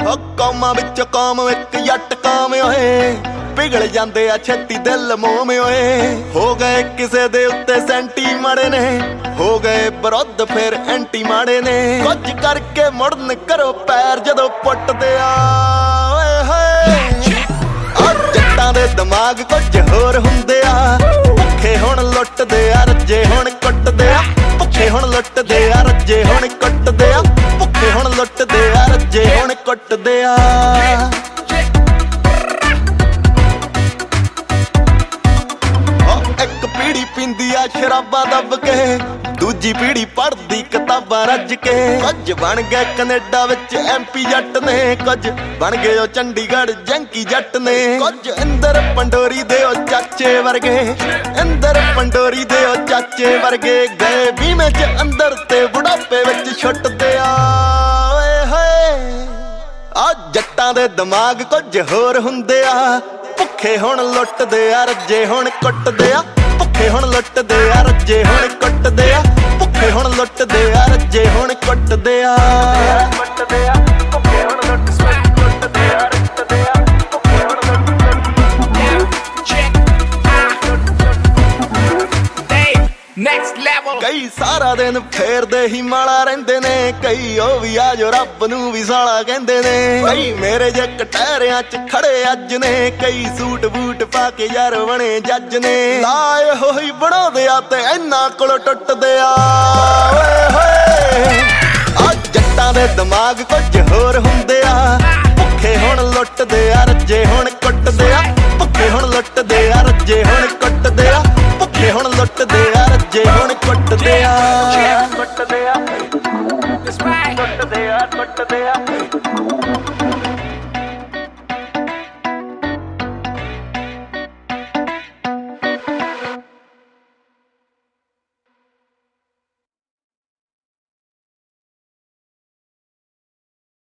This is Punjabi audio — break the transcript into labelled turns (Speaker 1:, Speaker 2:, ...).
Speaker 1: ਕੌਮਾਂ ਵਿੱਚ ਕੌਮ ਇੱਕ ਜੱਟ ਕਾਮ ਓਏ ਪਿਘਲ ਜਾਂਦੇ ਆ ਛੇਤੀ ਦਿਲ ਮੋਮ ਓਏ ਹੋ ਗਏ ਕਿਸੇ ਦੇ ਉੱਤੇ ਸੈਂਟੀ ਮਾੜੇ ਨੇ ਹੋ ਗਏ ਵਿਰੁੱਧ ਫਿਰ ਐਂਟੀ ਮਾੜੇ ਨੇ ਕੁਝ ਕਰਕੇ ਮੁੜਨ ਕਰੋ ਪੈਰ ਜਦੋਂ ਪੁੱਟਦੇ ਆ ਓਏ ਹੋਏ ਆ ਜੱਟਾਂ ਦੇ ਦਿਮਾਗ ਕੁਝ ਹੋਰ ਹੁੰਦੇ ਆ ਭੁੱਖੇ ਹੁਣ ਲੁੱਟਦੇ ਆ ਰੱਜੇ ਹੁਣ ਕੁੱਟਦੇ ਆ ਭੁੱਖੇ ਹੁਣ ਲੁੱਟਦੇ ਆ ਰੱਜੇ ਹੁਣ ਕੁੱਟਦੇ ਆ ਭੁੱਖੇ ਹੁਣ ਲੁੱਟਦੇ ਆ ਰੱਜੇ ਹੁਣ ਕੁੱਟਦੇ ਆ ਇੱਕ ਪੀੜੀ ਪੀਂਦੀ ਆ ਸ਼ਰਾਬਾਂ ਦੱਬ ਕੇ ਦੂਜੀ ਪੀੜੀ ਪੜ੍ਹਦੀ ਕਿਤਾਬਾਂ ਰੱਜ ਕੇ ਕੁਝ ਬਣ ਗਏ ਕੈਨੇਡਾ ਵਿੱਚ MP ਜੱਟ ਨੇ ਕੁਝ ਬਣ ਗਏ ਉਹ ਚੰਡੀਗੜ੍ਹ ਜੰਕੀ ਜੱਟ ਨੇ ਕੁਝ ਇੰਦਰ ਪੰਡੋਰੀ ਦੇ ਉਹ ਚਾਚੇ ਵਰਗੇ ਇੰਦਰ ਪੰਡੋਰੀ ਦੇ ਉਹ ਚਾਚੇ ਵਰਗੇ ਗਏ ਬੀਮੇ 'ਚ ਅੰਦਰ ਤੇ ਬੁਢਾਪੇ ਵਿੱਚ ਛੁੱਟਦੇ ਆ ਓਏ ਹੋਏ ਆ ਜੱਟਾਂ ਦੇ ਦਿਮਾਗ ਕੁਝ ਹੋਰ ਹੁੰਦੇ ਆ ਭੁੱਖੇ ਹੁਣ ਲੁੱਟਦੇ ਆ ਰੱਜੇ ਹੁਣ ਕੁੱਟਦੇ ਆ ਭੁੱਖੇ ਹੁਣ ਲੁੱਟਦੇ ਆ ਰੱਜੇ ਹੁਣ ਕੁੱਟਦੇ ਆ ਭੁੱਖੇ ਹੁਣ ਲੁੱਟਦੇ ਆ ਰੱਜੇ ਹੁਣ ਕੁੱਟਦੇ ਆ ਕੁੱਟਦੇ ਆ ਭੁੱਖੇ ਹੁਣ ਲੁੱਟਦੇ ਆ ਰੱਜਦੇ ਆ ਭੁੱਖੇ ਹੁਣ
Speaker 2: Next level
Speaker 1: ਕਈ ਸਾਰਾ ਦਿਨ ਫੇਰਦੇ ਹੀ ਮਾਲਾ ਰਹਿੰਦੇ ਨੇ ਕਈ ਉਹ ਵੀ ਆ ਜੋ ਰੱਬ ਨੂੰ ਵੀ ਸਾਲਾ ਕਹਿੰਦੇ ਨੇ ਕਈ ਮੇਰੇ ਜੇ ਕਟਹਿਰਿਆਂ 'ਚ ਖੜੇ ਅੱਜ ਨੇ ਕਈ ਸੂਟ ਬੂਟ ਪਾ ਕੇ ਯਾਰ ਬਣੇ ਜੱਜ ਨੇ ਲਾਏ ਹੋਈ ਬਣਾਉਂਦੇ ਆ ਤੇ ਇਹਨਾਂ ਕੋਲ ਟੁੱਟਦੇ ਆ ਓਏ ਹੋਏ ਆ ਜੱਟਾਂ ਦੇ ਦਿਮਾਗ ਕੁਝ ਹੋਰ ਹੁੰਦੇ ਆ ਭੁੱਖੇ ਹੁਣ ਲੁੱਟਦੇ ਆ ਰੱਜੇ ਹੁਣ ਕੁੱਟਦੇ ਆ ਭੁੱਖੇ ਹੁਣ ਲੁੱਟਦੇ ਆ ਰੱਜੇ ਹੁਣ ਕੁੱਟਦੇ ਆ ਭੁੱਖੇ ਹੁਣ ਲੁੱਟਦੇ ਆ ਰੱਜੇ ਹੁਣ ਕੁੱਟਦੇ ਆ
Speaker 2: That's right
Speaker 1: ਕੁੱਟਦੇ ਆ